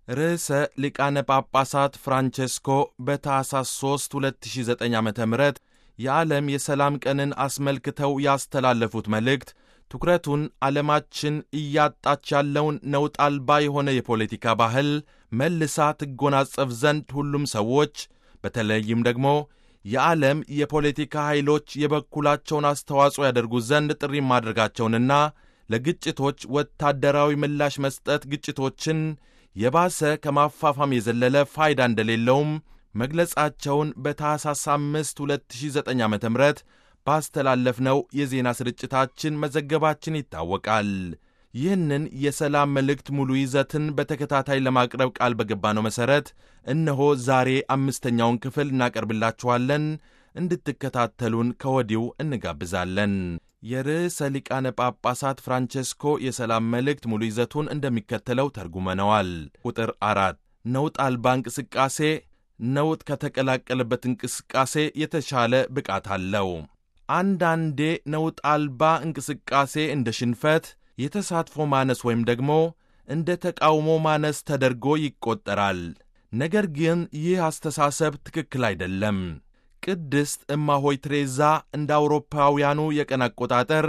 ርዕሰ ሊቃነ ጳጳሳት ፍራንቼስኮ በታኅሳስ 3 2009 ዓ.ም የዓለም የሰላም ቀንን አስመልክተው ያስተላለፉት መልእክት ትኩረቱን ዓለማችን እያጣች ያለውን ነውጥ አልባ የሆነ የፖለቲካ ባህል መልሳ ትጎናጸፍ ዘንድ ሁሉም ሰዎች በተለይም ደግሞ የዓለም የፖለቲካ ኃይሎች የበኩላቸውን አስተዋጽኦ ያደርጉ ዘንድ ጥሪ ማድረጋቸውንና ለግጭቶች ወታደራዊ ምላሽ መስጠት ግጭቶችን የባሰ ከማፋፋም የዘለለ ፋይዳ እንደሌለውም መግለጻቸውን በታኅሳስ 5 2009 ዓ.ም ባስተላለፍነው የዜና ስርጭታችን መዘገባችን ይታወቃል። ይህንን የሰላም መልእክት ሙሉ ይዘትን በተከታታይ ለማቅረብ ቃል በገባነው መሠረት እነሆ ዛሬ 5ኛውን ክፍል እናቀርብላችኋለን። እንድትከታተሉን ከወዲሁ እንጋብዛለን። የርዕሰ ሊቃነ ጳጳሳት ፍራንቼስኮ የሰላም መልእክት ሙሉ ይዘቱን እንደሚከተለው ተርጉመነዋል። ቁጥር 4 ነውጥ አልባ እንቅስቃሴ ነውጥ ከተቀላቀለበት እንቅስቃሴ የተሻለ ብቃት አለው። አንዳንዴ ነውጥ አልባ እንቅስቃሴ እንደ ሽንፈት፣ የተሳትፎ ማነስ ወይም ደግሞ እንደ ተቃውሞ ማነስ ተደርጎ ይቆጠራል። ነገር ግን ይህ አስተሳሰብ ትክክል አይደለም። ቅድስት እማሆይ ትሬዛ እንደ አውሮፓውያኑ የቀን አቆጣጠር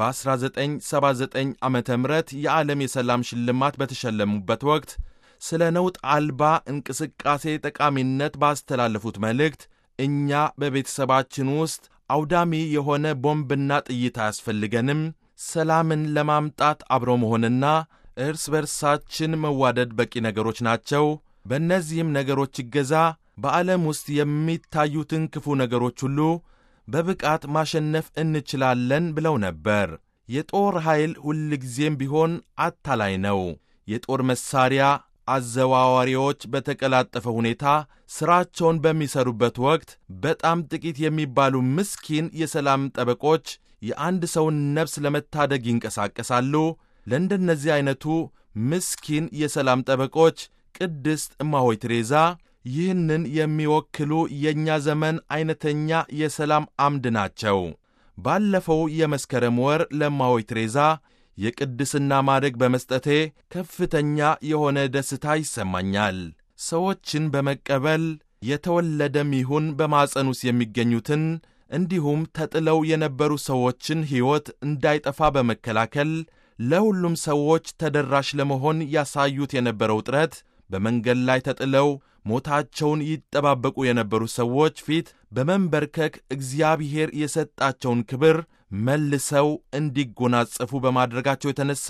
በ1979 ዓመተ ምህረት የዓለም የሰላም ሽልማት በተሸለሙበት ወቅት ስለ ነውጥ አልባ እንቅስቃሴ ጠቃሚነት ባስተላለፉት መልእክት እኛ በቤተሰባችን ውስጥ አውዳሚ የሆነ ቦምብና ጥይት አያስፈልገንም፣ ሰላምን ለማምጣት አብሮ መሆንና እርስ በርሳችን መዋደድ በቂ ነገሮች ናቸው። በእነዚህም ነገሮች ይገዛ በዓለም ውስጥ የሚታዩትን ክፉ ነገሮች ሁሉ በብቃት ማሸነፍ እንችላለን ብለው ነበር። የጦር ኃይል ሁልጊዜም ቢሆን አታላይ ነው። የጦር መሳሪያ አዘዋዋሪዎች በተቀላጠፈ ሁኔታ ሥራቸውን በሚሰሩበት ወቅት በጣም ጥቂት የሚባሉ ምስኪን የሰላም ጠበቆች የአንድ ሰውን ነፍስ ለመታደግ ይንቀሳቀሳሉ። ለእንደነዚህ ዐይነቱ ምስኪን የሰላም ጠበቆች ቅድስት እማሆይ ትሬዛ ይህንን የሚወክሉ የእኛ ዘመን ዐይነተኛ የሰላም አምድ ናቸው። ባለፈው የመስከረም ወር ለእማሆይ ትሬዛ የቅድስና ማዕረግ በመስጠቴ ከፍተኛ የሆነ ደስታ ይሰማኛል። ሰዎችን በመቀበል የተወለደም ይሁን በማኅፀን ውስጥ የሚገኙትን እንዲሁም ተጥለው የነበሩ ሰዎችን ሕይወት እንዳይጠፋ በመከላከል ለሁሉም ሰዎች ተደራሽ ለመሆን ያሳዩት የነበረው ጥረት በመንገድ ላይ ተጥለው ሞታቸውን ይጠባበቁ የነበሩ ሰዎች ፊት በመንበርከክ እግዚአብሔር የሰጣቸውን ክብር መልሰው እንዲጎናጸፉ በማድረጋቸው የተነሳ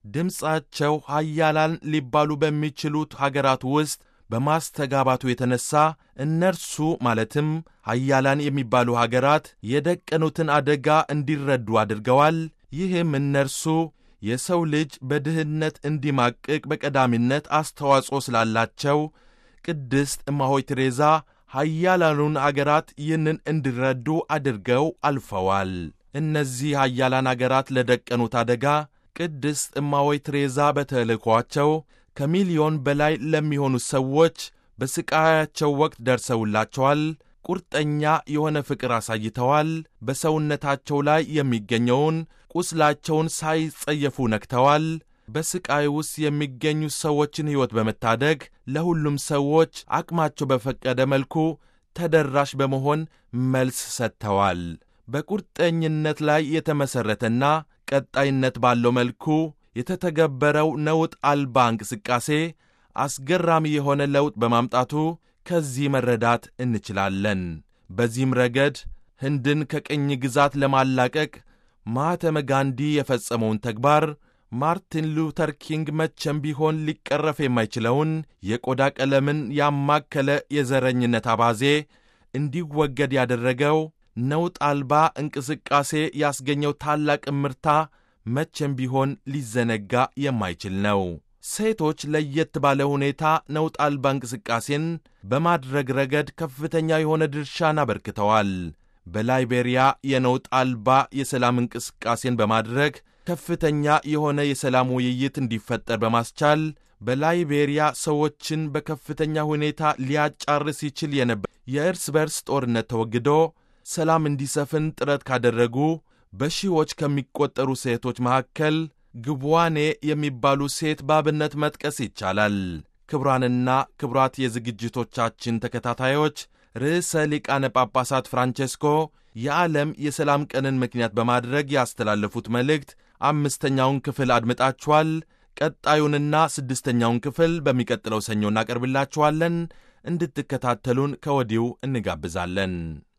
ድምፃቸው ኃያላን ሊባሉ በሚችሉት ሀገራት ውስጥ በማስተጋባቱ የተነሳ እነርሱ ማለትም ኃያላን የሚባሉ ሀገራት የደቀኑትን አደጋ እንዲረዱ አድርገዋል። ይህም እነርሱ የሰው ልጅ በድህነት እንዲማቅቅ በቀዳሚነት አስተዋጽኦ ስላላቸው ቅድስት እማሆይ ትሬዛ ኃያላኑን አገራት ይህንን እንዲረዱ አድርገው አልፈዋል። እነዚህ ኃያላን አገራት ለደቀኑት አደጋ ቅድስት እማሆይ ትሬዛ በተልእኮአቸው ከሚሊዮን በላይ ለሚሆኑ ሰዎች በስቃያቸው ወቅት ደርሰውላቸዋል። ቁርጠኛ የሆነ ፍቅር አሳይተዋል። በሰውነታቸው ላይ የሚገኘውን ቁስላቸውን ሳይጸየፉ ነክተዋል። በስቃይ ውስጥ የሚገኙ ሰዎችን ሕይወት በመታደግ ለሁሉም ሰዎች አቅማቸው በፈቀደ መልኩ ተደራሽ በመሆን መልስ ሰጥተዋል። በቁርጠኝነት ላይ የተመሠረተና ቀጣይነት ባለው መልኩ የተተገበረው ነውጥ አልባ እንቅስቃሴ አስገራሚ የሆነ ለውጥ በማምጣቱ ከዚህ መረዳት እንችላለን። በዚህም ረገድ ህንድን ከቅኝ ግዛት ለማላቀቅ ማህተመ ጋንዲ የፈጸመውን ተግባር ማርቲን ሉተር ኪንግ መቼም ቢሆን ሊቀረፍ የማይችለውን የቆዳ ቀለምን ያማከለ የዘረኝነት አባዜ እንዲወገድ ያደረገው ነውጥ አልባ እንቅስቃሴ ያስገኘው ታላቅ እምርታ መቼም ቢሆን ሊዘነጋ የማይችል ነው። ሴቶች ለየት ባለ ሁኔታ ነውጥ አልባ እንቅስቃሴን በማድረግ ረገድ ከፍተኛ የሆነ ድርሻን አበርክተዋል። በላይቤሪያ የነውጥ አልባ የሰላም እንቅስቃሴን በማድረግ ከፍተኛ የሆነ የሰላም ውይይት እንዲፈጠር በማስቻል በላይቤሪያ ሰዎችን በከፍተኛ ሁኔታ ሊያጫርስ ይችል የነበር የእርስ በርስ ጦርነት ተወግዶ ሰላም እንዲሰፍን ጥረት ካደረጉ በሺዎች ከሚቆጠሩ ሴቶች መካከል ግቧኔ የሚባሉ ሴት ባብነት መጥቀስ ይቻላል። ክቡራንና ክቡራት የዝግጅቶቻችን ተከታታዮች ርዕሰ ሊቃነ ጳጳሳት ፍራንቼስኮ የዓለም የሰላም ቀንን ምክንያት በማድረግ ያስተላለፉት መልእክት 5ኛውን ክፍል አድምጣችኋል። ቀጣዩንና 6ኛውን ክፍል በሚቀጥለው ሰኞ እናቀርብላችኋለን። እንድትከታተሉን ከወዲሁ እንጋብዛለን።